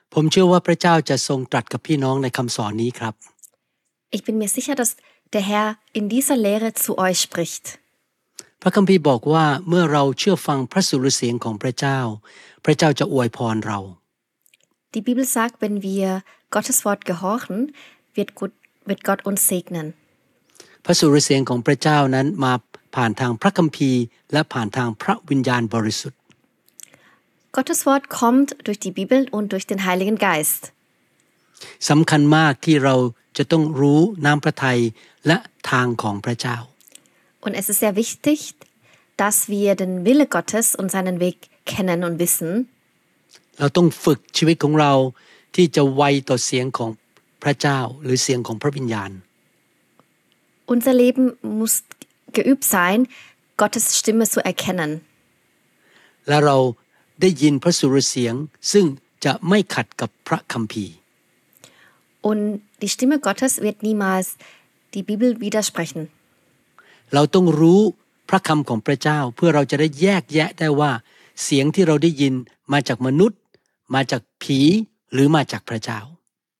ผมเชื่อว่าพระเจ้าจะทรงตรัสกับพี่น้องในคำสอนนี้ครับ Ich bin mir sicher, dass der Herr in dieser Lehre zu euch spricht. พระคัมภีร์บอกว่าเมื่อเราเชื่อฟังพระสุรเสียงของพระเจ้าพระเจ้าจะอวยพรเรา Die Bibel sagt, wenn wir Gottes Wort gehorchen, wird Gott uns segnen. พระสุรเสียงของพระเจ้านั้นมาผ่านทางพระคัมภีร์และผ่านทางพระวิญญาณบริสุทธิ์ Gottes Wort kommt durch die Bibel und durch den Heiligen Geist. สำคัญมากที่เราจะต้องรู้น้ำพระทัยและทางของพระเจ้า Und es ist sehr wichtig, dass wir den Wille Gottes und seinen Weg kennen und wissen. เราต้องฝึกชีวิตของเราที่จะไวต่อเสียงของพระเจ้าหรือเสียงของพระวิญญาณ Unser Leben muss geübt sein, Gottes Stimme zu erkennen. และเราได้ยินพระสุรเสียงซึ่งจะไม่ขัดกับพระคัมภีร์ Und die Stimme Gottes wird niemals die Bibel widersprechen. เราต้องรู้พระคำของพระเจ้าเพื่อเราจะได้แยกแยะได้ว่าเสียงที่เราได้ยินมาจากมนุษย์มาจากผีหรือมาจากพระเจ้า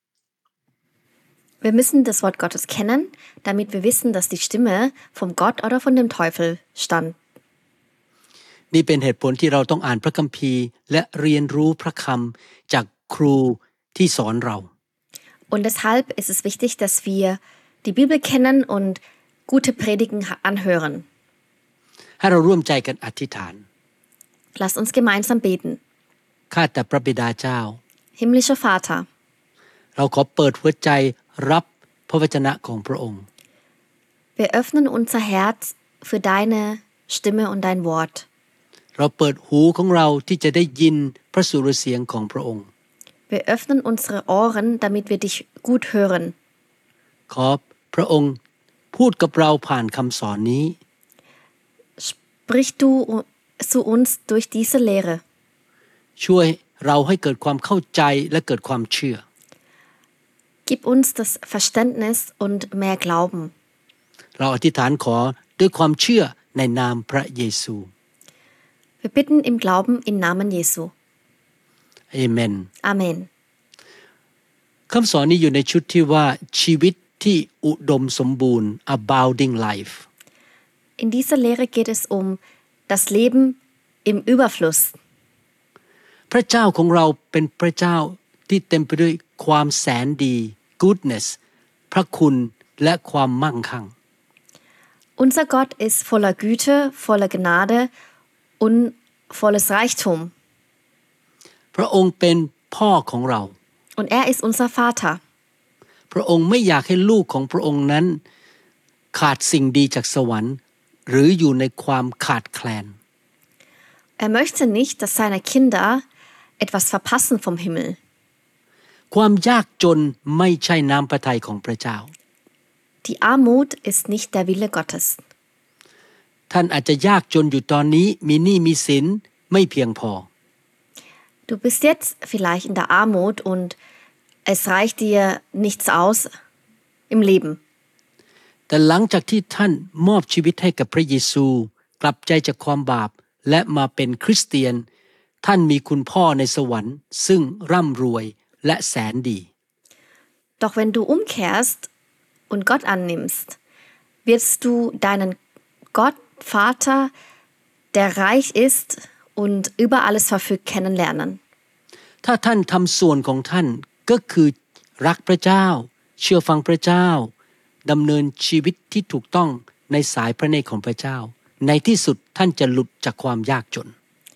Wir müssen das Wort Gottes kennen, damit wir wissen, dass die Stimme vom Gott oder von dem Teufel stammt. นี่เป็นเหตุผลที่เราต้องอ่านพระคัมภีร์และเรียนรู้พระคำจากครูที่สอนเรา Und deshalb ist es wichtig, dass wir die Bibel kennen und gute Predigen anhören. ให้เราร่วมใจกันอธิษฐาน Lasst uns gemeinsam beten. ข้าแต่พระบิดาเจ้า Himmlischer Vater, เราขอเปิดหัวใจรับพระวจนะของพระองค์ wir öffnen unser Herz für deine Stimme und dein Wort. เราเปิดหูของเราที่จะได้ยินพระสุรเสียงของพระองค์ Wir öffnen unsere Ohren, damit wir dich gut hören. ขอพระองค์พูดกับเราผ่านคำสอนนี้ Sprich du zu uns durch diese Lehre. ช่วยเราให้เกิดความเข้าใจและเกิดความเชื่อ Gib uns das Verständnis und mehr Glauben. เราอธิษฐานขอด้วยความเชื่อในนามพระเยซู Wir bitten im Glauben im Namen Jesu. เอเมน Amen. คำสอนนี้อยู่ในชุดที่ว่าชีวิตที่อุดมสมบูรณ์ abounding life In dieser Lehre geht es um das Leben im Überfluss. พระเจ้าของเราเป็นพระเจ้าที่เต็มไปด้วยความแสนดี goodness พระคุณและความมั่งคั่ง Unser Gott ist voller Güte, voller Gnade und volles Reichtum. พระองค์เป็นพ่อของเรา Und er ist unser Vater. พระองค์ไม่อยากให้ลูกของพระองค์นั้นขาดสิ่งดีจากสวรรค์หรืออยู่ในความขาดแคลน Er möchte nicht, dass seine Kinder etwas verpassen vom Himmel. ความยากจนไม่ใช่น้ำพระทัยของพระเจ้า Die Armut ist nicht der Wille Gottes. ท่านอาจจะยากจนอยู่ตอนนี้มีหนี้มีสินไม่เพียงพอ Du bist jetzt vielleicht in der Armut und es reicht dir nichts aus im Leben. แต่หลังจากที่ท่านมอบชีวิตให้กับพระเยซูกลับใจจากความบาปและมาเป็นคริสเตียนท่านมีคุณพ่อในสวรรค์ซึ่งร่ำรวยและแสนดี Doch wenn du umkehrst und Gott annimmst, wirst du deinen Gott, Vater, der reich ist und über alles verfügt, kennenlernen. ถ้าท่านทำส่วนของท่านก็คือรักพระเจ้าเชื่อฟังพระเจ้าดำเนินชีวิตที่ถูกต้องในสายพระเนตรของพระเจ้าในที่สุดท่านจะหลุดจากความยากจน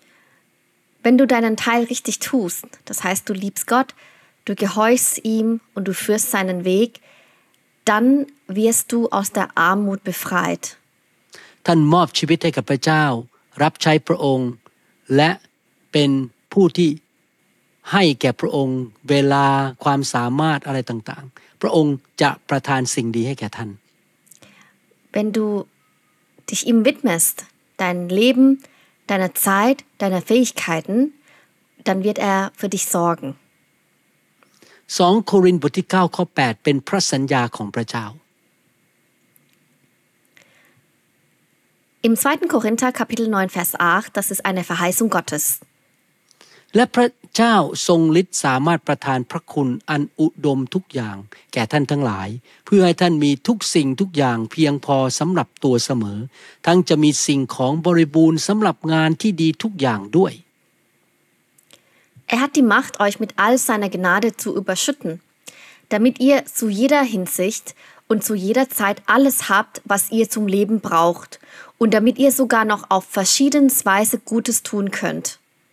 Wenn du deinen Teil richtig tust, das heißt, du liebst Gott, du gehorchst ihm und du führst seinen Weg, dann wirst du aus der Armut befreit. ท่านมอบชีวิตให้กับพระเจ้ารับใช้พระองค์และเป็นผู้ที่ให้แก่พระองค์เวลาความสามารถอะไรต่างๆพระองค์จะประทานสิ่งดีให้แก่ท่าน Wenn du dich ihm widmest, dein Leben, deine Zeit, deine Fähigkeiten, dann wird er für dich sorgen. 2 โครินธ์บทที่9ข้อ8เป็นพระสัญญาของพระเจ้า Im 2. Korinther Kapitel 9 Vers 8, das ist eine Verheißung Gottes. และพระเจ้าทรงฤทธิ์สามารถประทานพระคุณอันอุดมทุกอย่างแก่ท่านทั้งหลายเพื่อให้ท่านมีทุกสิ่งทุกอย่างเพียงพอสำหรับตัวเสมอทั้งจะมีสิ่งของบริบูรณ์สำหรับงานที่ดีทุกอย่างด้วย Er hat die Macht, euch mit all seiner Gnade zu überschütten, damit ihr zu jeder Hinsicht und zu jeder Zeit alles habt, was ihr zum Leben braucht und damit ihr sogar noch auf verschiedene Weise Gutes tun könnt.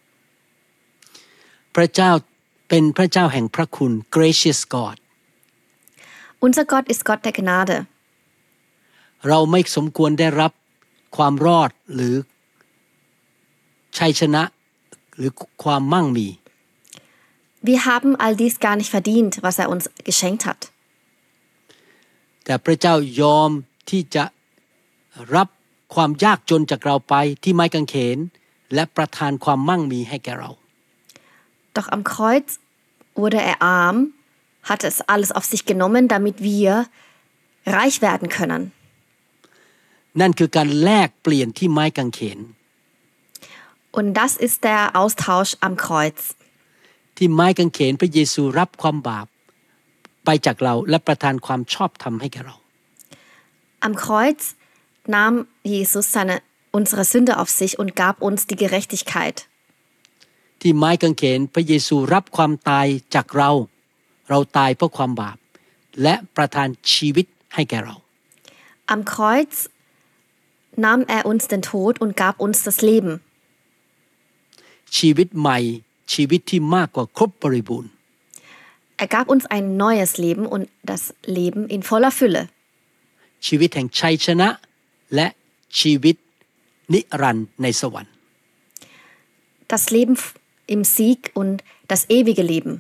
พระเจ้าเป็นพระเจ้าแห่งพระคุณ gracious God Unser Gott ist Gott der Gnade. เราไม่สมควรได้รับความรอดหรือชัยชนะหรือความมั่งมี Wir haben all dies gar nicht verdient, was er uns geschenkt hat. แต่พระเจ้ายอมที่จะรับความยากจนจากเราไปที่ไม้กางเขนและประทานความมั่งมีให้แก่เรา Doch am Kreuz wurde er arm, hat es alles auf sich genommen, damit wir reich werden können. นั่นคือการแลกเปลี่ยนที่ไม้กางเขน Und das ist der Austausch am Kreuz. ที่ไม้กางเขนพระเยซูรับความบาปไปจากเราและประทานความชอบธรรมให้แก่เรา Am Kreuz nahm Jesus unsere Sünde auf sich und gab uns die Gerechtigkeit. ที่ไม้กางเขนพระเยซูรับความตายจากเราตายเพราะความบาปและประทานชีวิตให้แก่เรา Am Kreuz nahm er uns den Tod und gab uns das Leben. ชีวิตใหม่ชีวิตที่มากกว่าครบบริบูรณ์ Er gab uns ein neues Leben und das Leben in voller Fülle. ชีวิตแห่งชัยชนะและชีวิตนิรันดร์ในสวรรค์ Das Leben im Sieg und das ewige Leben.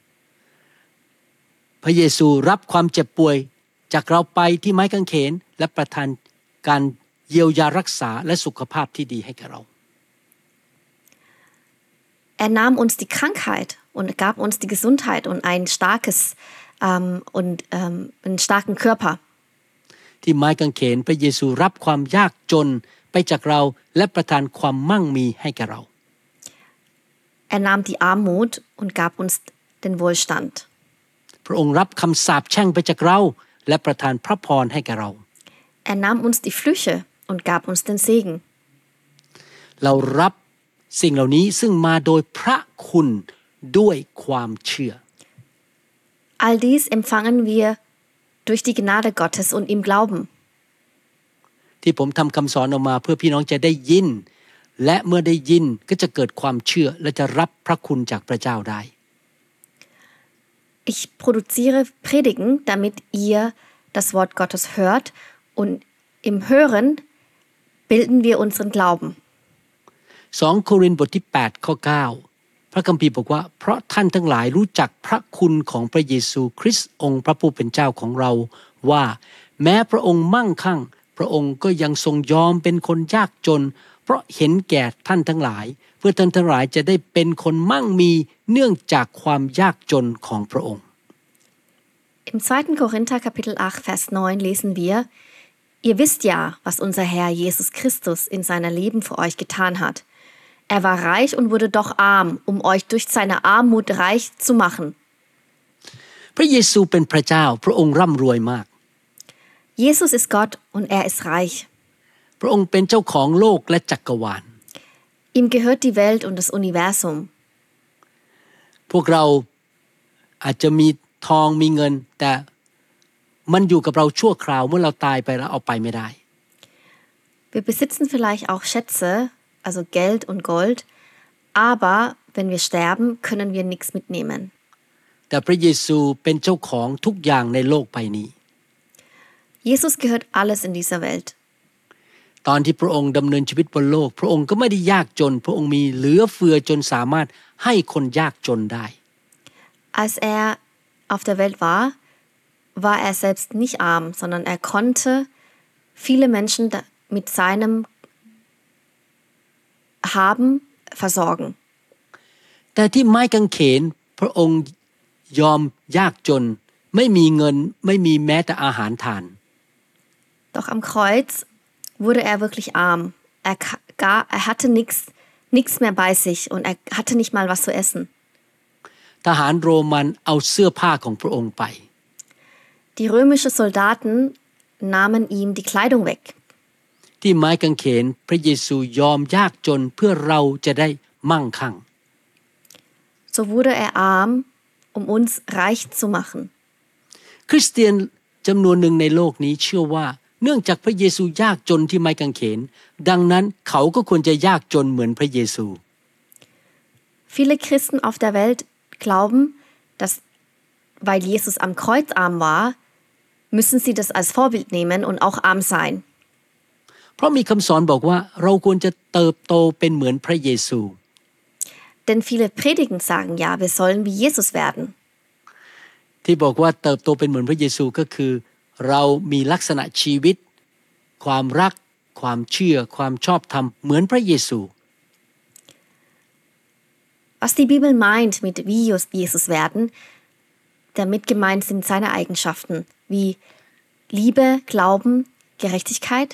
พระเยซูรับความเจ็บป่วยจากเราไปที่ไม้กางเขนและประทานการเยียวยารักษาและสุขภาพที่ดีให้แก่เรา Er nahm uns die Krankheit und gab uns die Gesundheit und einen starken Körper. ที่ไม้กางเขนพระเยซูรับความยากจนไปจากเราและประทานความมั่งมีให้แก่เรา Er nahm die Armut und gab uns den Wohlstand. พระองค์รับคำสาปแช่งไปจากเราและประทานพระพรให้แก่เรา Er nahm uns die Flüche und gab uns den Segen. เรารับสิ่งเหล่านี้ซึ่งมาโดยพระคุณด้วยความเชื่อ All dies empfangen wir durch die Gnade Gottes und im Glauben. ที่ผมทำคำสอนออกมาเพื่อพี่น้องจะได้ยินและเมื่อได้ยินก็จะเกิดความเชื่อและจะรับพระคุณจากพระเจ้าได้ Ich produziere Predigen, damit ihr das Wort Gottes hört und im Hören bilden wir unseren Glauben. 2 โครินธ์บทที่8ข้อ9พระคัมภีร์บอกว่าเพราะท่านทั้งหลายรู้จักพระคุณของพระเยซูคริสต์องค์พระผู้เป็นเจ้าของเราว่าแม้พระองค์มั่งคั่งพระองค์ก็ยังทรงยอมเป็นคนยากจนเพราะเห็นแก่ท่านทั้งหลายเพื่อท่านทั้งหลายจะได้เป็นคนมั่งมีเนื่องจากความยากจนของพระองค์ Im 2. Korinther Kapitel 8 Vers 9 lesen wir: Ihr wisst ja, was unser Herr Jesus Christus in seinem Leben für euch getan hat. Er war reich und wurde doch arm, um euch durch seine Armut reich zu machen. พระเยซูเป็นพระเจ้าพระองค์ร่ำรวยมาก Jesus ist Gott und er ist reich. พระองค์เป็นเจ้าของโลกและจักรวาล Ihm gehört die Welt und das Universum. พวกเราอาจจะมีทองมีเงินแต่มันอยู่กับเราชั่วคราวเมื่อเราตายไปแล้วเอาไปไม่ได้ Wir besitzen vielleicht auch Schätze, also Geld und Gold, aber wenn wir sterben, können wir nichts mitnehmen. แต่พระเยซูเป็นเจ้าของทุกอย่างในโลกใบนี้ Jesus gehört alles in dieser Welt. ตอนที่พระองค์ดำเนินชีวิตบนโลกพระองค์ก็ไม่ได้ยากจนพระองค์มีเหลือเฟือจนสามารถให้คนยากจนได้ Als er auf der Welt war, war er selbst nicht arm, sondern er konnte viele Menschen mit seinem Haben versorgen. แต่ที่ไม้กางเขนพระองค์ยอมยากจนไม่มีเงินไม่มีแม้แต่อาหารทาน Doch am Kreuz wurde er wirklich arm. Er hatte nichts mehr bei sich und er hatte nicht mal was zu essen. ทหารโรมันเอาเสื้อผ้าของพระองค์ไป Die römischen Soldaten nahmen ihm die Kleidung weg. ที่ไม้กางเขนพระเยซูยอมยากจนเพื่อเราจะได้มั่งคั่ง So wurde er arm, um uns reich zu machen. คริสเตียนจำนวนหนึ่งในโลกนี้เชื่อว่าเนื่องจากพระเยซูยากจนที่ไม้กางเขนดังนั้นเขาก็ควรจะยากจนเหมือนพระเยซู Viele Christen auf der Welt glauben, dass weil Jesus am Kreuz arm war, müssen sie das als Vorbild nehmen und auch arm sein. เพราะมีคำสอนบอกว่าเราควรจะเติบโตเป็นเหมือนพระเยซู Denn viele Predigen sagen ja, wir sollen wie Jesus werden. ที่บอกว่าเติบโตเป็นเหมือนพระเยซูก็คือเรามีลักษณะชีวิตความรักความเชื่อความชอบธรรมเหมือนพระเยซู Was die Bibel meint mit wie Jesus werden, damit gemeint sind seine Eigenschaften wie Liebe, Glauben, Gerechtigkeit.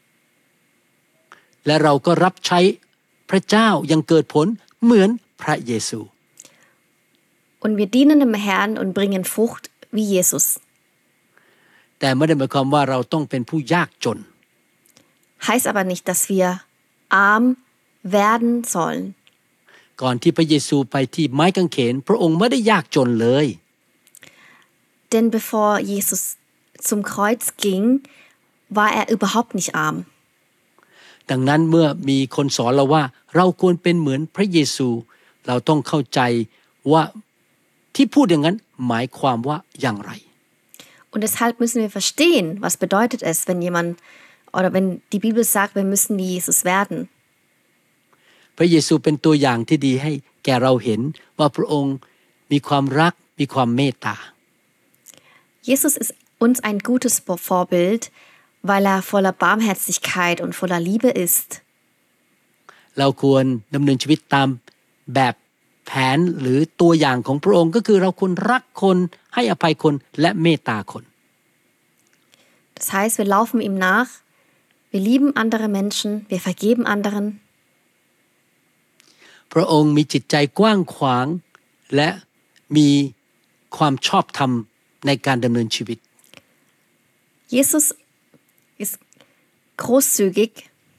และเราก็รับใช้พระเจ้ายังเกิดผลเหมือนพระเยซู Und wir dienen dem Herrn und bringen Frucht wie Jesus. แต่ไม่ได้หมายความว่าเราต้องเป็นผู้ยากจน Heißt aber nicht, dass wir arm werden sollen. ก่อนที่พระเยซูไปที่ไม้กางเขนพระองค์ไม่ได้ยากจนเลย Denn bevor Jesus zum Kreuz ging, war er überhaupt nicht arm. ดังนั้นเมื่อมีคนสอนเราว่าเราควรเป็นเหมือนพระเยซูเราต้องเข้าใจว่าที่พูดอย่างนั้นหมายความว่าอย่างไร Und deshalb müssen wir verstehen, was bedeutet es, wenn jemand oder wenn die Bibel sagt, wir müssen wie Jesus werden. พระเยซูเป็นตัวอย่างที่ดีให้แก่เราเห็นว่าพระองค์มีความรักมีความเมตตา Jesus ist uns ein gutes Vorbild, weil er voller Barmherzigkeit und voller Liebe ist. เราควรดำเนินชีวิตตามแบบแผนหรือตัวอย่างของพระองค์ก็คือเราควรรักคนให้อภัยคนและเมตตาคน Das heißt, wir laufen ihm nach, wir lieben andere Menschen, wir vergeben anderen. พระองค์มีจิตใจกว้างขวางและมีความชอบธรรมในการดำเนินชีวิต Jesus ist großzügig.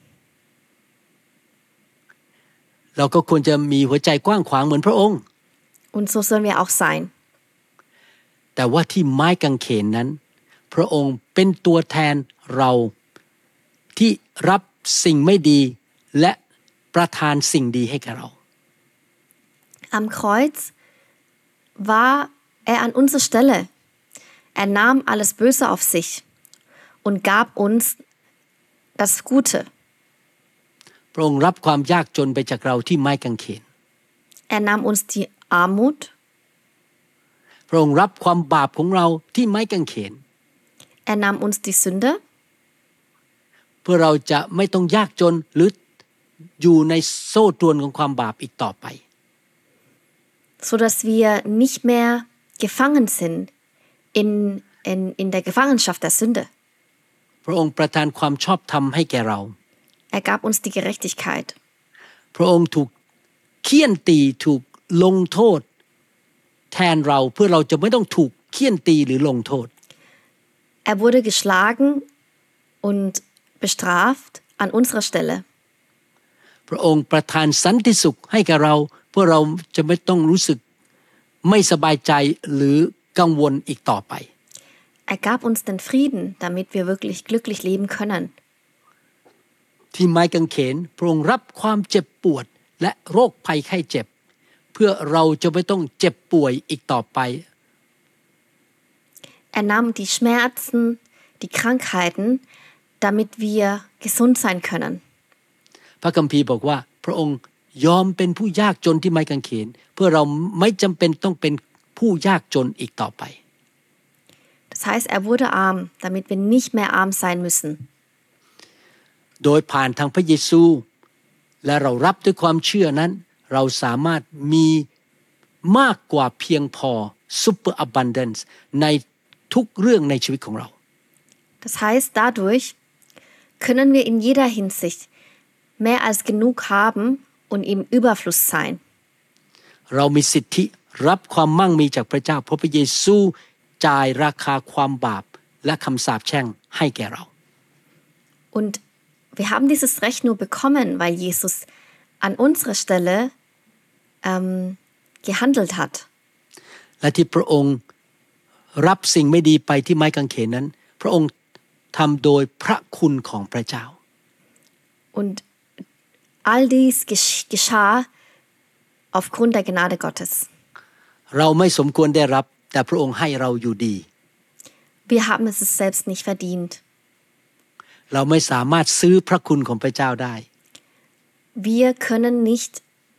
เราก็ควรจะมีหัวใจกว้างขวางเหมือนพระองค์ Und so sollen wir auch sein. แต่ว่าที่ไม้กางเขนนั้นพระองค์เป็นตัวแทนเราที่รับสิ่งไม่ดีและประทานสิ่งดีให้แก่เรา Am Kreuz war er an unserer Stelle. Er nahm alles Böse auf sich und gab uns das Gute. พระองค์รับความยากจนไปจากเราที่ไม้กางเขน Er nahm uns die Armut. พระองค์รับความบาปของเราที่ไม้กางเขน Er nahm uns die Sünde. เพื่อเราจะไม่ต้องยากจนหรืออยู่ในโซ่ตรวนของความบาปอีกต่อไป so dass wir nicht mehr gefangen sind in der Gefangenschaft der Sünde. พระองค์ประทานความชอบธรรมให้แก่เรา Er gab uns die Gerechtigkeit. พระองค์ถูกเฆี่ยนตีถูกลงโทษแทนเราเพื่อเราจะไม่ต้องถูกเฆี่ยนตีหรือลงโทษ Er wurde geschlagen und bestraft an unserer Stelle. พระองค์ประทานสันติสุขให้แก่เราเพื่อเราจะไม่ต้องรู้สึกไม่สบายใจหรือกังวลอีกต่อไป Er gab uns den Frieden, damit wir wirklich glücklich leben können. ที่ไม้กางเขนพระองค์รับความเจ็บปวดและโรคภัยไข้เจ็บเพื่อเราจะไม่ต้องเจ็บป่วยอีกต่อไป Er nahm die Schmerzen, die Krankheiten, damit wir gesund sein können. พระคัมภีร์บอกว่าพระองค์ยอมเป็นผู้ยากจนที่ไม้กางเขนเพื่อเราไม่จำเป็นต้องเป็นผู้ยากจนอีกต่อไป Das heißt, er wurde arm, damit wir nicht mehr arm sein müssen. โดยผ่านทางพระเยซูและเรารับด้วยความเชื่อนั้นเราสามารถมีมากกว่าเพียงพอ super abundance ในทุกเรื่องในชีวิตของเรา Das heißt, dadurch können wir in jeder Hinsicht mehr als genug haben und im Überfluss sein. เรามีสิทธิรับความมั่งมีจากพระเจ้าเพราะพระเยซูจ่ายราคาความบาปและคำสาปแช่งให้แก่เรา Und wir haben dieses Recht nur bekommen, weil Jesus an unserer Stelle gehandelt hat. และที่พระองค์รับสิ่งไม่ดีไปที่ไม้กางเขนนั้นพระองค์ทำโดยพระคุณของพระเจ้า Und all dies geschah aufgrund der Gnade Gottes. เราไม่สมควรได้รับแต่พระองค์ให้เราอยู่ดี Wir haben es selbst nicht verdient. เราไม่สามารถซื้อพระคุณของพระเจ้าได้ Wir können nicht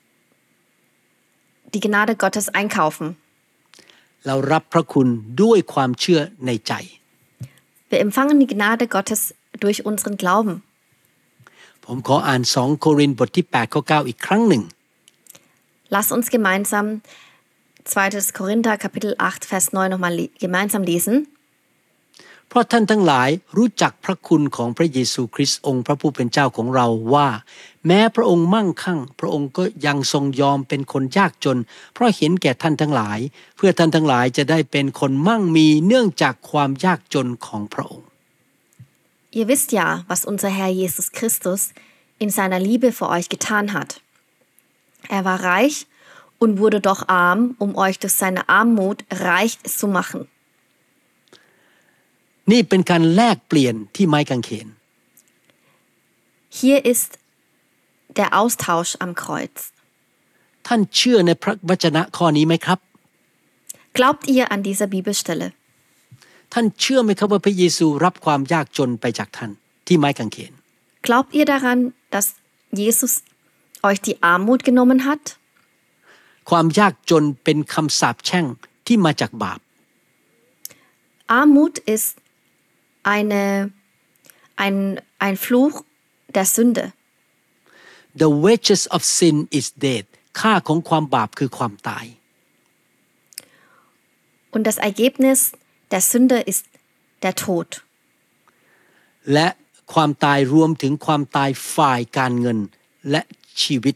die Gnade Gottes einkaufen. เรารับพระคุณด้วยความเชื่อในใจ Wir empfangen die Gnade Gottes durch unseren Glauben. ผมขออ่าน2 โครินธ์บทที่8ข้อ9อีกครั้งหนึ่ง Lass uns gemeinsam 2. Korinther Kapitel 8 Vers 9 nochmal gemeinsam lesen. เพราะท่านทั้งหลายรู้จักพระคุณของพระเยซูคริสต์องค์พระผู้เป็นเจ้าของเราว่าแม้พระองค์มั่งคั่งพระองค์ก็ยังทรงยอมเป็นคนยากจนเพราะเห็นแก่ท่านทั้งหลายเพื่อท่านทั้งหลายจะได้เป็นคนมั่งมีเนื่องจากความยากจนของพระองค์ Ihr wisst ja, was unser Herr Jesus Christus in seiner Liebe für euch getan hat. Er war reich und wurde doch arm, um euch durch seine Armut reich zu machen. นี่เป็นการแลกเปลี่ยนที่ไม้กางเขน Hier ist der Austausch am Kreuz. ท่านเชื่อในพระวจนะข้อนี้ไหมครับ Glaubt ihr an dieser Bibelstelle? ท่านเชื่อไหมครับว่าพระเยซูรับความยากจนไปจากท่านที่ไม้กางเขน Glaubt ihr daran, dass Jesus euch die Armut genommen hat? ความยากจนเป็นคำสาปแช่งที่มาจากบาป Armut ist ein Fluch der Sünde. The wages of sin is death ค่าของความบาปคือความตาย Und das Ergebnis der Sünde ist der Tod. และความตายรวมถึงความตายฝ่ายการเงินและชีวิต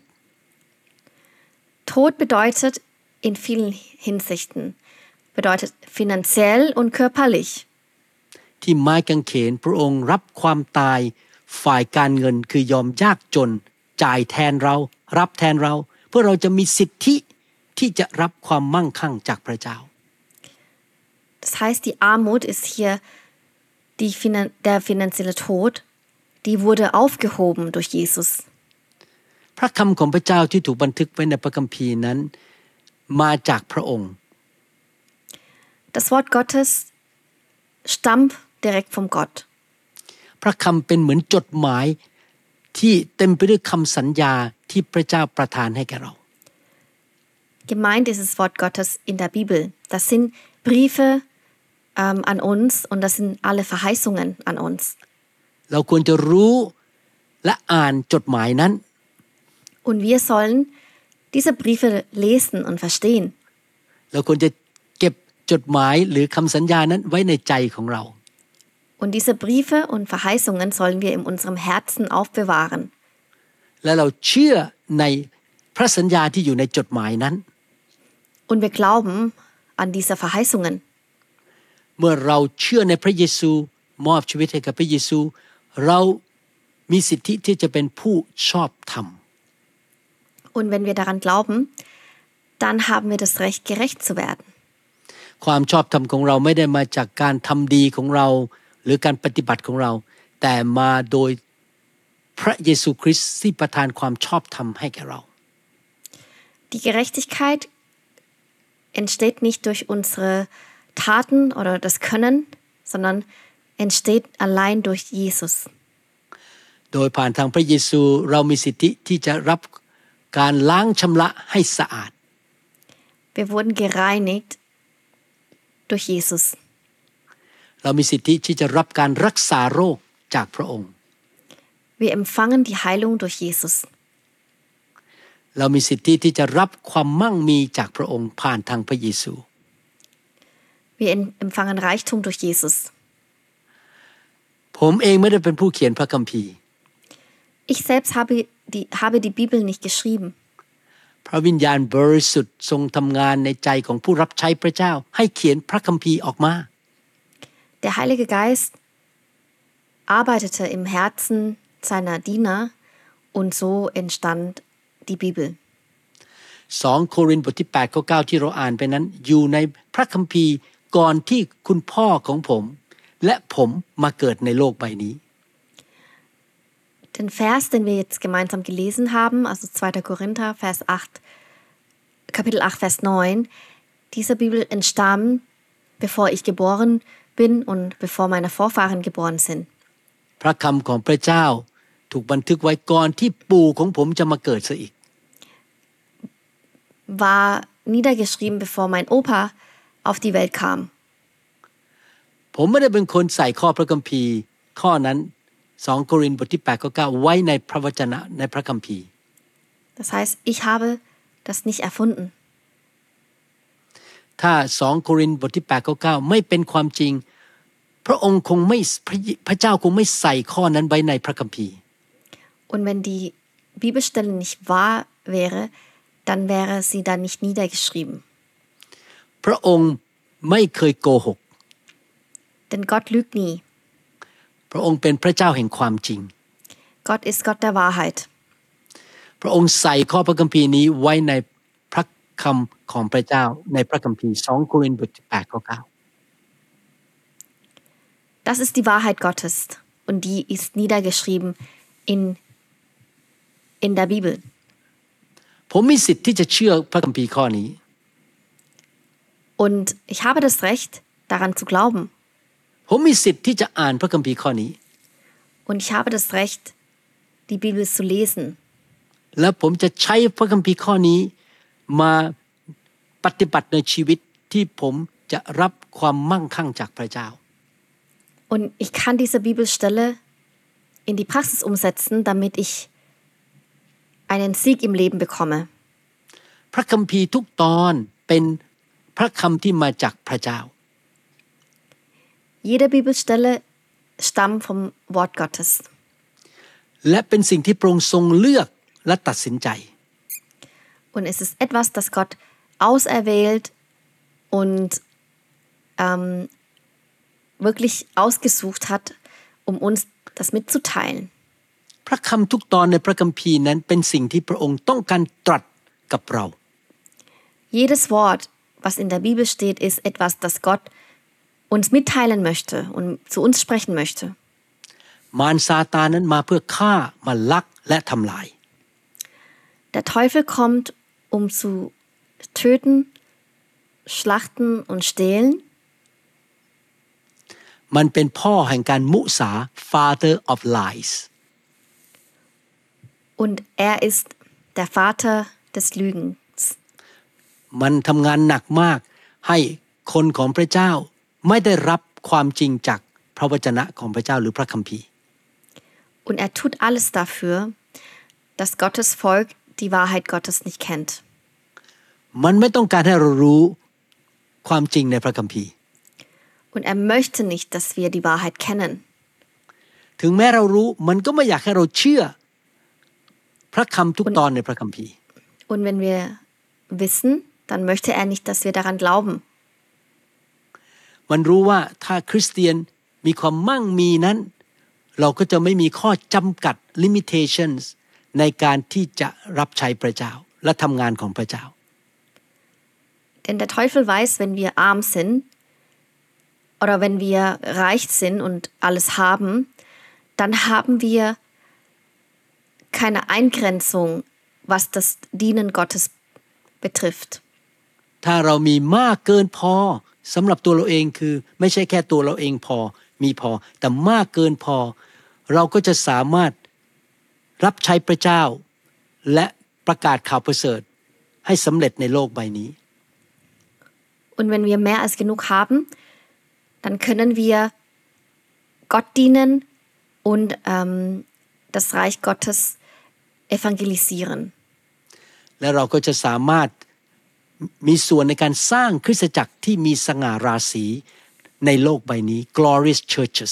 Tod bedeutet in vielen Hinsichten, bedeutet finanziell und körperlich. ที่ไม้กางเขนพระองค์รับความตายฝ่ายการเงินคือยอมยากจนจ่ายแทนเรารับแทนเราเพื่อเราจะมีสิทธิที่จะรับความมั่งคั่งจากพระเจ้า Das heißt, die Armut ist hier der finanzielle Tod, die wurde aufgehoben durch Jesus. พระคำของพระเจ้าที่ถูกบันทึกไว้ในพระคัมภีร์นั้นมาจากพระองค์ Das Wort Gottes stammt direkt vom Gott. พระคำเป็นเหมือนจดหมายที่เต็มไปด้วยคำสัญญาที่พระเจ้าประทานให้แก่เรา Gemeint ist das Wort Gottes in der Bibel. Das sind Briefe an uns und das sind alle Verheißungen an uns. เราควรจะรู้และอ่านจดหมายนั้น Und wir sollen diese Briefe lesen und verstehen. เราควรจะเก็บจดหมายหรือคำสัญญานั้นไว้ในใจของเรา Und diese Briefe und Verheißungen sollen wir in unserem Herzen aufbewahren. และเราเชื่อในพระสัญญาที่อยู่ในจดหมายนั้น Und wir glauben an diese Verheißungen. เมื่อเราเชื่อในพระเยซูมอบชีวิตให้กับพระเยซูเรามีสิทธิที่จะเป็นผู้ชอบธรรม Und wenn wir daran glauben, dann haben wir das Recht, gerecht zu werden. ความชอบธรรมของเราไม่ได้มาจากการทำดีของเราหรือการปฏิบัติของเราแต่มาโดยพระเยซูคริสต์ที่ประทานความชอบธรรมให้แก่เรา Die Gerechtigkeit entsteht nicht durch unsere Taten oder das Können, sondern entsteht allein durch Jesus. โดยผ่านทางพระเยซูเรามีสิทธิที่จะรับการล้างชำระให้สะอาด Wir wurden gereinigt durch Jesus. เรามีสิทธิที่จะรับการรักษาโรคจากพระองค์ Wir empfangen die Heilung durch Jesus. เรามีสิทธิที่จะรับความมั่งมีจากพระองค์ผ่านทางพระเยซู Wir empfangen Reichtum durch Jesus. ผมเองไม่ได้เป็นผู้เขียนพระคัมภีร์ Ich selbst habe die Bibel nicht geschrieben. พระวิญญาณบริสุทธิ์ทรงทำงานในใจของผู้รับใช้พระเจ้าให้เขียนพระคัมภีร์ออกมา Der Heilige Geist arbeitete im Herzen seiner Diener und so entstand die Bibel. 2 โครินธ์บทที่8ข้อ9ที่เราอ่านไปนั้นอยู่ในพระคัมภีร์ก่อนที่คุณพ่อของผมและผมมาเกิดในโลกใบนี้ Den Vers, den wir jetzt gemeinsam gelesen haben, also 2. Korinther, Kapitel 8, Vers 9, diese Bibel entstammt, bevor ich geboren bin und bevor meine Vorfahren geboren sind. พระคำของพระเจ้าถูกบันทึกไว้ก่อนที่ปู่ของผมจะมาเกิดซะอีก War niedergeschrieben, bevor mein Opa auf die Welt kam. ผมไม่ได้เป็นคนใส่ข้อพระคัมภีร์ข้อนั้น2 โครินธ์บทที่8ข้อ9ไว้ในพระวจนะในพระคัมภีร์ Das heißt, ich habe das nicht erfunden. ถ้า2 โครินธ์บทที่8ข้อ9ไม่เป็นความจริงพระองค์คงไม่พระเจ้าคงไม่ใส่ข้อนั้นไว้ในพระคัมภีร์ Und wenn die Bibelstelle nicht wahr wäre, dann wäre sie da nicht niedergeschrieben. พระองค์ไม่เคยโกหก Denn Gott lügt nie. พระองค์เป็นพระเจ้าแห่งความจริง Gott ist Gott der Wahrheit. พระองค์ใส่ข้อพระคัมภีร์นี้ไว้ในพระคำของพระเจ้าในพระคัมภีร์2 โครินธ์บทที่8ข้อ9 Das ist die Wahrheit Gottes und die ist niedergeschrieben in der Bibel. ผมมีสิทธิ์ที่จะเชื่อพระคัมภีร์ข้อนี้ Und ich habe das Recht, daran zu glauben. ผมมีสิทธิ์ที่จะอ่านพระคัมภีร์ข้อนี้ Und ich habe das Recht, die Bibel zu lesen. และผมจะใช้พระคัมภีร์ข้อนี้มาปฏิบัติในชีวิตที่ผมจะรับความมั่งคั่งจากพระเจ้า Und ich kann diese Bibelstelle in die Praxis umsetzen, damit ich einen Sieg im Leben bekomme. พระคัมภีร์ทุกตอนเป็นพระคำที่มาจากพระเจ้า Jede Bibelstelle stammt vom Wort Gottes. และเป็นสิ่งที่พระองค์ทรงเลือกและตัดสินใจ Und es ist etwas, das Gott auserwählt und wirklich ausgesucht hat, um uns das mitzuteilen. พระคำทุกตอนในพระคัมภีร์นั้นเป็นสิ่งที่พระองค์ต้องการตรัสกับเรา Jedes Wort, was in der Bibel steht, ist etwas, das Gott uns mitteilen möchte und zu uns sprechen möchte. มารซาตานนั้นมาเพื่อฆ่ามาลักและทำลาย Der Teufel kommt, um zu töten, schlachten und stehlen. มันเป็นพ่อแห่งการมุสา Father of lies. Und er ist der Vater des Lügens. มันทำงานหนักมากให้คนของพระเจ้าไม่ได้รับความจริงจากพระวจนะของพระเจ้าหรือพระคัมภีร์ Und er tut alles dafür, dass Gottes Volk die Wahrheit Gottes nicht kennt. มันไม่ต้องการให้เรารู้ความจริงในพระคัมภีร์ Und er möchte nicht, dass wir die Wahrheit kennen. ถึงแม้เรารู้มันก็ไม่อยากให้เราเชื่อพระคำทุกตอนในพระคัมภีร์ Und wenn wir wissen, dann möchte er nicht, dass wir daran glauben. มันรู้ว่าถ้าคริสเตียนมีความมั่งมีนั้นเราก็จะไม่มีข้อจำกัด limitations ในการที่จะรับใช้พระเจ้าและทำงานของพระเจ้า Denn der Teufel weiß, wenn wir arm sind oder wenn wir reich sind und alles haben, dann haben wir keine Eingrenzung, was das Dienen Gottes betrifft. ถ้าเรามีมากเกินพอสำหรับตัวเราเองคือไม่ใช่แค่ตัวเราเองพอมีพอแต่มากเกินพอเราก็จะสามารถรับใช้พระเจ้าและประกาศข่าวประเสริฐให้สำเร็จในโลกใบนี้ Und wenn wir mehr als genug haben, dann können wir Gott dienen und das Reich Gottes evangelisieren. และเราก็จะสามารถมีส่วนในการสร้างคริสตจักรที่มีสง่าราศีในโลกใบนี้ glorious churches.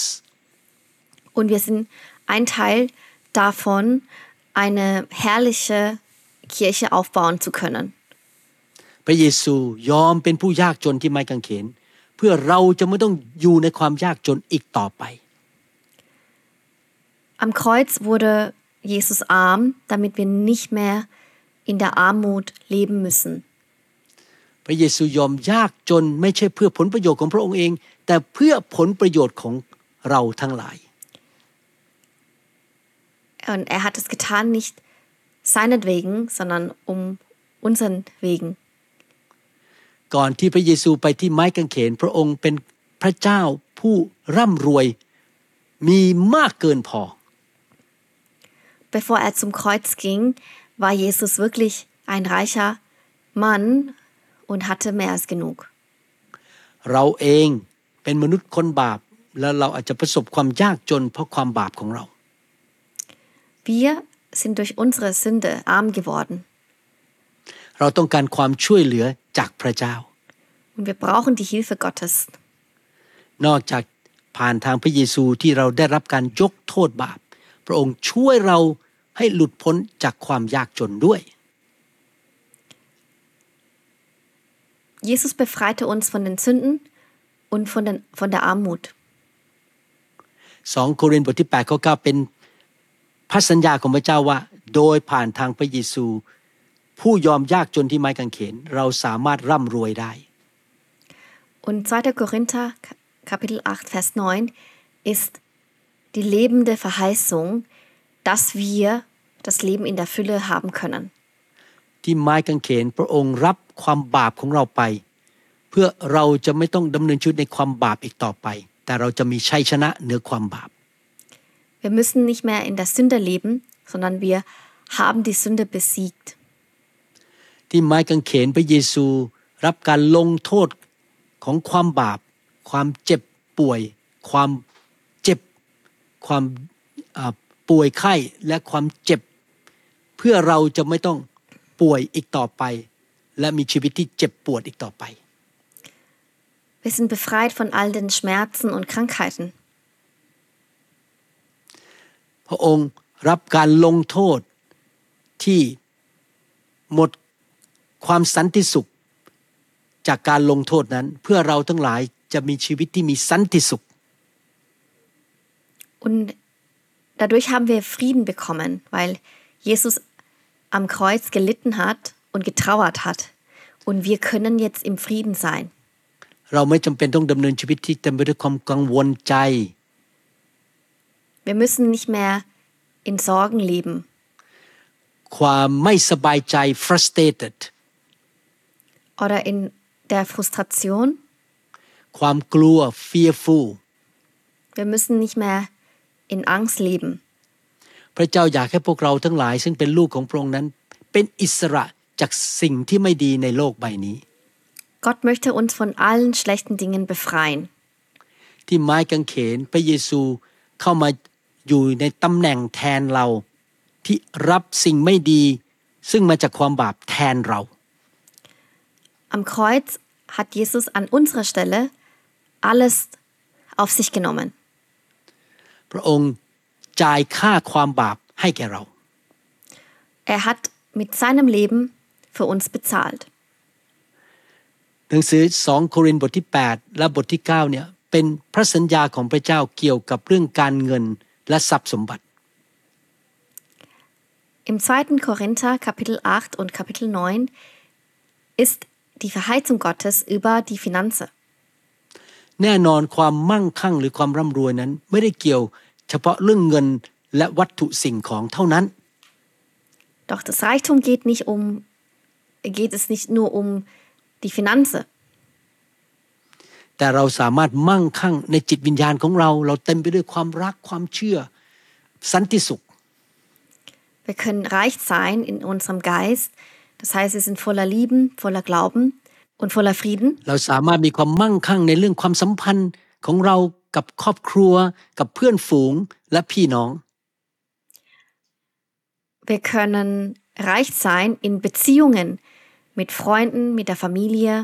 Und wir sind ein Teil davon, eine herrliche Kirche aufbauen zu können. พระเยซูยอมเป็นผู้ยากจนที่ไม้กางเขนเพื่อเราจะไม่ต้องอยู่ในความยากจนอีกต่อไป Am Kreuz wurde Jesus arm, damit wir nicht mehr in der Armut leben müssen. พระเยซูยอมยากจนไม่ใช่เพื่อผลประโยชน์ของพระองค์เองแต่เพื่อผลประโยชน์ของเราทั้งหลาย Und er hat es getan nicht seinetwegen, sondern um unseren wegen. ก่อนที่พระเยซูไปที่ไม้กางเขนพระองค์เป็นพระเจ้าผู้ร่ำรวยมีมากเกินพอ Bevor er zum Kreuz ging, war Jesus wirklich ein reicher Mann und hatte mehr als genug. เราเองเป็นมนุษย์คนบาปและเราอาจจะประสบความยากจนเพราะความบาปของเรา Wir sind durch unsere Sünde arm geworden. เราต้องการความช่วยเหลือจากพระเจ้า Und wir brauchen die Hilfe Gottes. นอกจากผ่านทางพระเยซูที่เราได้รับการยกโทษบาปพระองค์ช่วยเราให้หลุดพ้นจากความยากจนด้วย Jesus befreite uns von den Sünden und von der Armut. 2 โครินธ์บทที่8ข้อ9เป็นพระสัญญาของพระเจ้าว่าโดยผ่านทางพระเยซูผู้ยอมยากจนที่ไม้กางเขนเราสามารถร่ำรวยได้ Und 2. Korinther Kapitel 8 Vers 9 ist die lebende Verheißung, dass wir das Leben in der Fülle haben können. ที่ไม้กางเขนพระองค์รับความบาปของเราไปเพื่อเราจะไม่ต้องดำเนินชีวิตในความบาปอีกต่อไปแต่เราจะมีชัยชนะเหนือความบาป Wir müssen nicht mehr in der Sünde leben, sondern wir haben die Sünde besiegt. ที่ไม้กางเขนพระเยซูรับการลงโทษของความบาปความเจ็บป่วยความเจ็บความป่วยไข้และความเจ็บเพื่อเราจะไม่ต้องป่วยอีกต่อไปและมีชีวิตที่เจ็บปวดอีกต่อไป Wir sind befreit von all den Schmerzen und Krankheiten. พระองค์รับการลงโทษที่หมดความสันติสุขจากการลงโทษนั้นเพื่อเราทั้งหลายจะมีชีวิตที่มีสันติสุข Und dadurch haben wir Frieden bekommen, weil Jesus am Kreuz gelitten hat und getrauert hat. Und wir können jetzt im Frieden sein. เราไม่จำเป็นต้องดำเนินชีวิตที่เต็มไปด้วยความกังวลใจ Wir müssen nicht mehr in Sorgen leben. ความไม่สบายใจ frustrated Oder in der Frustration. ความกลัว fearful Wir müssen nicht mehr in Angst leben. พระเจ้าอยากให้พวกเราทั้งหลายซึ่งเป็นลูกของพระองค์นั้นเป็นอิสระจากสิ่งที่ไม่ดีในโลกใบนี้ Gott möchte uns von allen schlechten Dingen befreien. ที่ไม้กางเขนพระเยซูเข้ามาอยู่ในตำแหน่งแทนเราที่รับสิ่งไม่ดีซึ่งมาจากความบาปแทนเรา Am Kreuz hat Jesus an unserer Stelle alles auf sich genommen. พระองค์จ่ายค่าความบาปให้แก่เรา Er hat mit seinem Leben für uns bezahlt. หนังสือ2 โครินธ์บทที่8และบทที่9เนี่ยเป็นพระสัญญาของพระเจ้าเกี่ยวกับเรื่องการเงินและทรัพย์สมบัติ Im 2. Korinther Kapitel 8 und Kapitel 9 ist die Verheißung Gottes über die Finanzen. แน่นอนความมั่งคั่งหรือความร่ำรวยนั้นไม่ได้เกี่ยวเฉพาะเรื่องเงินและวัตถุสิ่งของเท่านั้น Doch das Reichtum geht es nicht nur um die Finanzen. แต่เราสามารถมั่งคั่งในจิตวิญญาณของเราเต็มไปด้วยความรักความเชื่อสันติสุข Wir können reich sein in unserem Geist. Das heißt, wir sind voller Lieben, voller Glauben und voller Frieden. เราสามารถมีความมั่งคั่งในเรื่องความสัมพันธ์ของเรากับครอบครัวกับเพื่อนฝูงและพี่น้อง Wir können reich sein in Beziehungen mit Freunden, mit der Familie.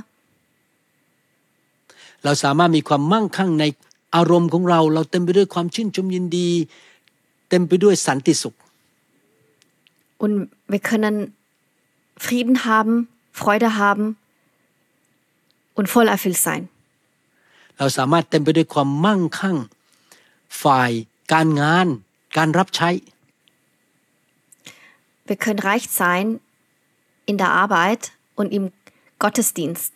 เราสามารถมีความมั่งคั่งในอารมณ์ของเราเต็มไปด้วยความชื่นชมยินดีเต็มไปด้วยสันติสุข Und wir können Frieden haben, Freude haben und voll erfüllt sein. เราสามารถเต็มไปด้วยความมั่งคั่งฝ่ายการงานการรับใช้ Wir können reich sein in der Arbeit und im Gottesdienst.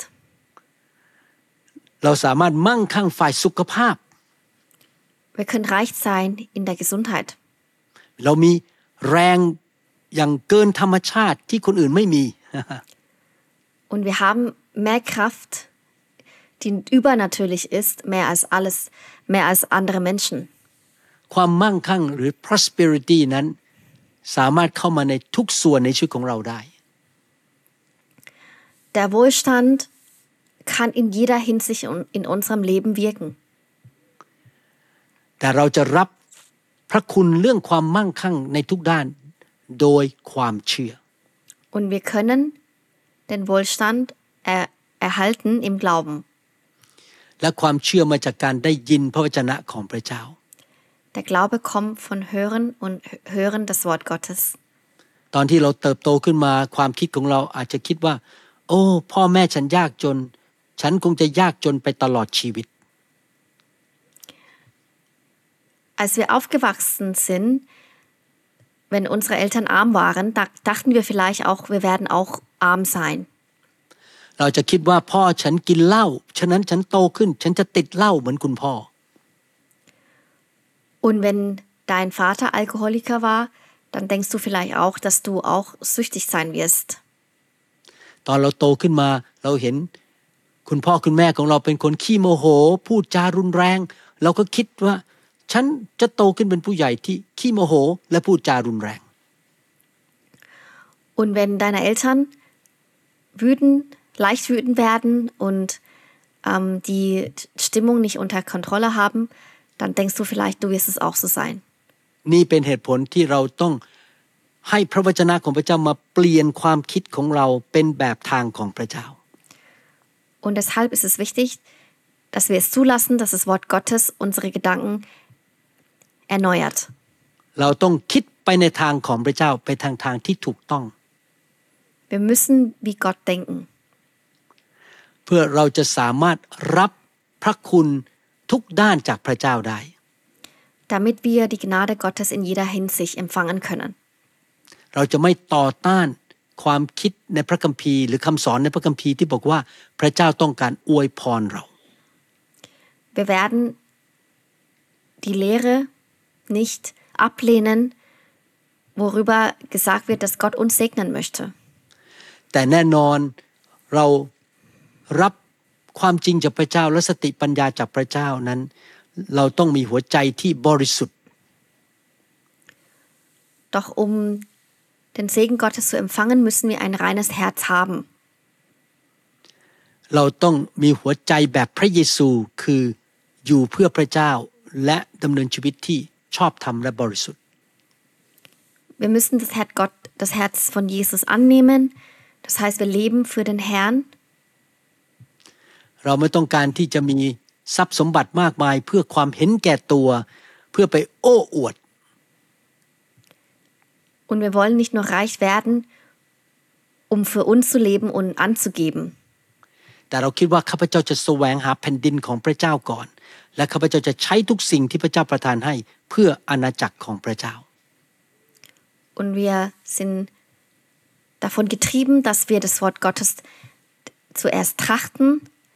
เราสามารถมั่งคั่งฝ่ายสุขภาพ Wir können reich sein in der Gesundheit. เรามีแรงอย่างเกินธรรมชาติที่คนอื่นไม่มี Und wir haben mehr Kraft, die übernatürlich ist, mehr als andere Menschen. ความมั่งคั่งหรือ prosperity นั้นสามารถเข้ามาในทุกส่วนในชีวิตของเราได้ Der Wohlstand kann in jeder Hinsicht in unserem Leben wirken. แต่เราจะรับพระคุณเรื่องความมั่งคั่งในทุกด้านโดยความเชื่อ Und wir können den Wohlstand erhalten im Glauben. และความเชื่อมาจากการได้ยินพระวจนะของพระเจ้า Der Glaube kommt von Hören und Hören das Wort Gottes. ตอนที่เราเติบโตขึ้นมาความคิดของเราอาจจะคิดว่าโอ้พ่อแม่ฉันยากจนฉันคงจะยากจนไปตลอดชีวิต Als wir aufgewachsen sind, wenn unsere Eltern arm waren, dachten wir vielleicht auch, wir werden auch arm sein. เราจะคิดว่าพ่อฉันกินเหล้าฉะนั้นฉันโตขึ้นฉันจะติดเหล้าเหมือนคุณพ่อ Und wenn dein Vater Alkoholiker war, dann denkst du vielleicht auch, dass du auch süchtig sein wirst. ตอนเราโตขึ้นมาเราเห็นคุณพ่อคุณแม่ของเราเป็นคนขี้โมโหพูดจารุนแรงเราก็คิดว่าฉันจะโตขึ้นเป็นผู้ใหญ่ที่ขี้โมโหและพูดจารุนแรง Und wenn deine Eltern leicht wütend werden und die Stimmung nicht unter Kontrolle haben, dann denkst du vielleicht, du wirst es auch so sein. นี่เป็นเหตุผลที่เราต้องให้พระวจนะของพระเจ้ามาเปลี่ยนความคิดของเราเป็นแบบทางของพระเจ้า Und deshalb ist es wichtig, dass wir es zulassen, dass das Wort Gottes unsere Gedanken erneuert. เราต้องคิดไปในทางของพระเจ้าไปทางที่ถูกต้อง Wir müssen wie Gott denken. เพื่อเราจะสามารถรับพระคุณทุกด้านจากพระเจ้าได้ Damit wir die Gnade Gottes in jeder Hinsicht empfangen können. เราจะไม่ต่อต้านความคิดในพระคัมภีร์หรือคำสอนในพระคัมภีร์ที่บอกว่าพระเจ้าต้องการอวยพรเรา Wir werden die Lehre nicht ablehnen, worüber gesagt wird, dass Gott uns segnen möchte. แต่แน่นอนเรารับความจริงจากพระเจ้าและสติปัญญาจากพระเจ้านั้นเราต้องมีหัวใจที่บริสุทธิ์ Doch den Segen Gottes zu empfangen, müssen wir ein reines Herz haben. เราต้องมีหัวใจแบบพระเยซูคืออยู่เพื่อพระเจ้าและดำเนินชีวิตที่ชอบธรรมและบริสุทธิ์ Wir müssen das Herz von Jesus annehmen. Das heißt, wir leben für den Herrn. เราไม่ต้องการที่จะมีทรัพย์สมบัติมากมายเพื่อความเห็นแก่ตัวเพื่อไปโอ้อวด Und wir wollen nicht nur reich werden, um für uns zu leben und anzugeben. แต่เราคิดว่าข้าพเจ้าจะแสวงหาแผ่นดินของพระเจ้าก่อนและข้าพเจ้าจะใช้ทุกสิ่งที่พระเจ้าประทานให้เพื่ออาณาจักรของพระเจ้า Und wir sind davon getrieben, dass wir das Wort Gottes zuerst trachten.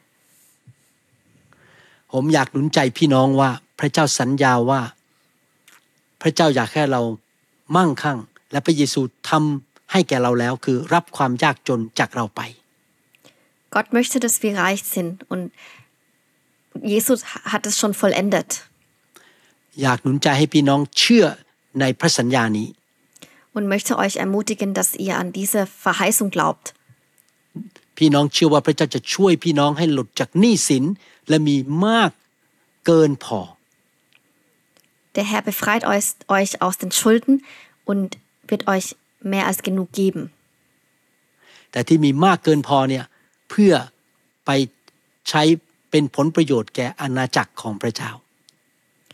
ผมอยากหนุนใจพี่น้องว่าพระเจ้าสัญญาว่าพระเจ้าอยากให้เรามั่งคั่งและพระเยซูทำให้แก่เราแล้วคือรับความยากจนจากเราไป Gott möchte, dass wir reich sind und Jesus hat es schon vollendet. อยากหนุนใจให้พี่น้องเชื่อในพระสัญญานี้ Und möchte euch ermutigen, dass ihr an diese Verheißung glaubt. พี่น้องเชื่อว่าพระเจ้าจะช่วยพี่น้องให้หลุดจากหนี้สินและมีมากเกินพอ Der Herr befreit euch aus den Schulden und wird euch mehr als genug geben. แต่ที่มีมากเกินพอเนี่ยเพื่อไปใช้เป็นผลประโยชน์แก่อาณาจักรของพระเจ้า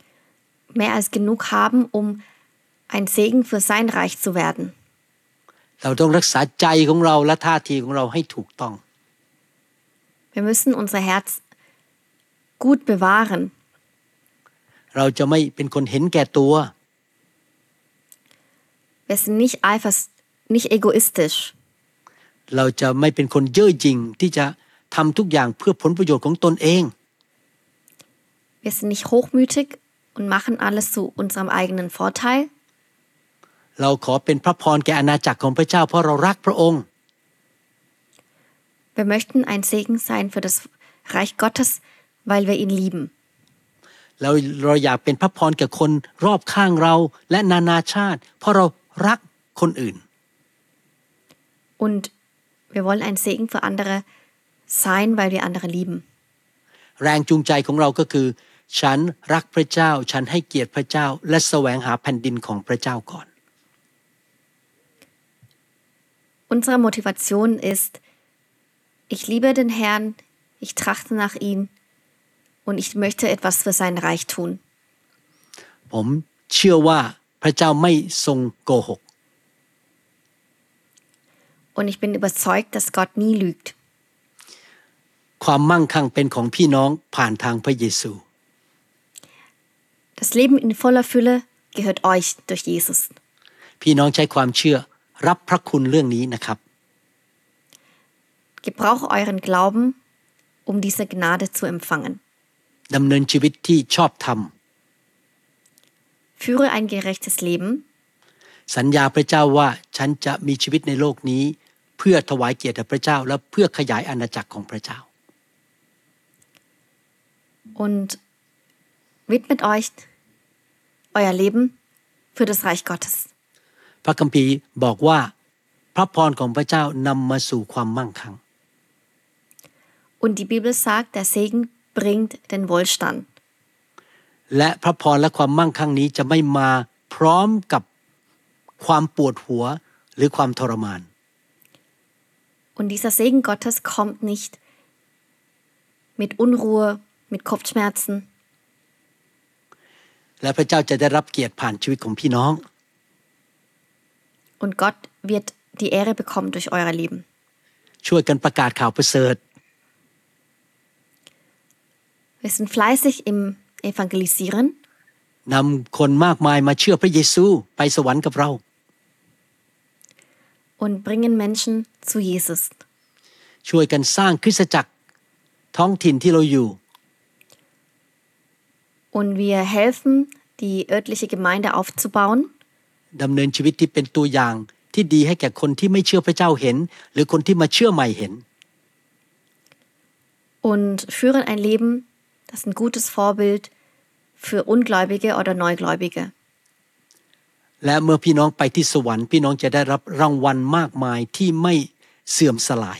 Mehr als genug haben, um ein Segen für sein Reich zu werden. เราต้องรักษาใจของเราและท่าทีของเราให้ถูกต้อง Wir müssen unser Herz gut bewahren. เราจะไม่เป็นคนเห็นแก่ตัว Wir sind nicht egoistisch. เราจะไม่เป็นคนเย่อหยิ่งที่จะทำทุกอย่างเพื่อผลประโยชน์ของตนเอง Wir sind nicht hochmütig und machen alles zu unserem eigenen Vorteil. เราขอเป็นพระพรแก่อาณาจักรของพระเจ้าเพราะเรารักพระองค์ Wir möchten ein Segen sein für das Reich Gottes, weil wir ihn lieben. เราอยากเป็นพระพรแก่คนรอบข้างเราและนานาชาติเพราะเรารักคนอื่น Und wir wollen ein Segen für andere sein, weil wir andere lieben. แรงจูงใจของเราก็คือฉันรักพระเจ้าฉันให้เกียรติพระเจ้าและแสวงหาแผ่นดินของพระเจ้าก่อน Unsere Motivation ist, ich liebe den Herrn, ich trachte nach ihm und ich möchte etwas für sein Reich tun. ผมเชื่อว่าพระเจ้าไม่ทรงโกหก Und ich bin überzeugt, dass Gott nie lügt. ความมั่งคั่งเป็นของพี่น้องผ่านทางพระเยซู Das Leben in voller Fülle gehört euch durch Jesus. พี่น้องใช้ความเชื่อรับพระคุณเรื่องนี้นะครับ Gebrauche euren Glauben, um diese Gnade zu empfangen. ดำเนินชีวิตที่ชอบธรรม Führe ein gerechtes Leben. สัญญาพระเจ้าว่าฉันจะมีชีวิตในโลกนี้เพื่อถวายเกียรติแด่พระเจ้าและเพื่อขยายอาณาจักรของพระเจ้า Und widmet euch euer Leben für das Reich Gottes. พระคัมภีร์บอกว่าพระพรของพระเจ้านำมาสู่ความมั่งคั่ง Und die Bibel sagt, der Segen bringt den Wohlstand. และพระพรและความมั่งคั่งนี้จะไม่มาพร้อมกับความปวดหัวหรือความทรมาน Und dieser Segen Gottes kommt nicht mit Unruhe, mit Kopfschmerzen. และพระเจ้าจะได้รับเกียรติผ่านชีวิตของพี่น้อง Und Gott wird die Ehre bekommen durch euer Leben. ช่วยกันประกาศข่าวประเสริฐ Wir sind fleißig im Evangelisieren. นำคนมากมายมาเชื่อพระเยซูไปสวรรค์กับเรา Und bringen Menschen zu Jesus. ช่วยกันสร้างคริสตจักรท้องถิ่นที่เราอยู่ Und wir helfen, die örtliche Gemeinde aufzubauen. ดำเนินชีวิตที่เป็นตัวอย่างที่ดีให้แก่คนที่ไม่เชื่อพระเจ้าเห็นหรือคนที่มาเชื่อใหม่เห็น Und führen ein Leben, das ein gutes Vorbild für Ungläubige oder Neugläubige. และเมื่อพี่น้องไปที่สวรรค์พี่น้องจะได้รับรางวัลมากมายที่ไม่เสื่อมสลาย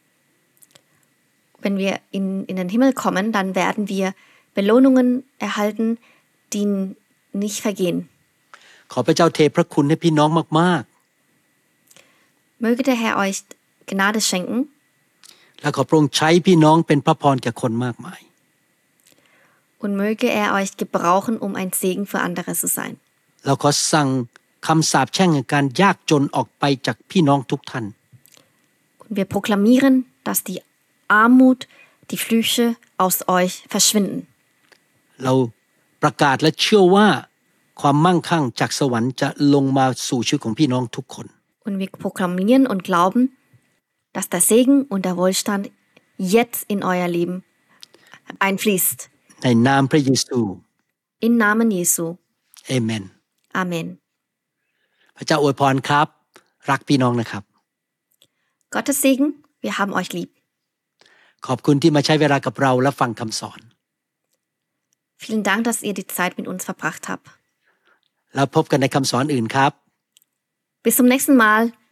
Wenn wir in den Himmel kommen, dann werden wir Belohnungen erhalten, die nicht vergehen. ขอพระเจ้าเทพระคุณให้พี่น้องมาก Möge der Herr euch Gnade schenken. ๆและขอพระองค์ใช้พี่น้องเป็นพระพรแก่คนมากมาย Und möge er euch gebrauchen, um ein Segen für andere zu sein. เราขอสั่งคำสาปแช่งแห่งการยากจนออกไปจากพี่น้องทุกท่าน Und wir proklamieren, dass die Armut, die Flüche aus euch verschwinden. เราประกาศและเชื่อว่าความมั่งคั่งจากสวรรค์จะลงมาสู่ชีวิตของพี่น้องทุกคน Und wir proklamieren und glauben, dass der Segen und der Wohlstand jetzt in euer Leben einfließt. ในนามพระเยซู Im Namen Jesu. เอเมน Amen. พระเจ้าอวยพรครับรักพี่น้องนะครับ Gottes Segen, wir haben euch lieb. ขอบคุณที่มาใช้เวลากับเราและฟังคำสอน Vielen Dank, dass ihr die Zeit mit uns verbracht habt. แล้วพบกันในคำสอนอื่นครับ Bis zum nächsten Mal.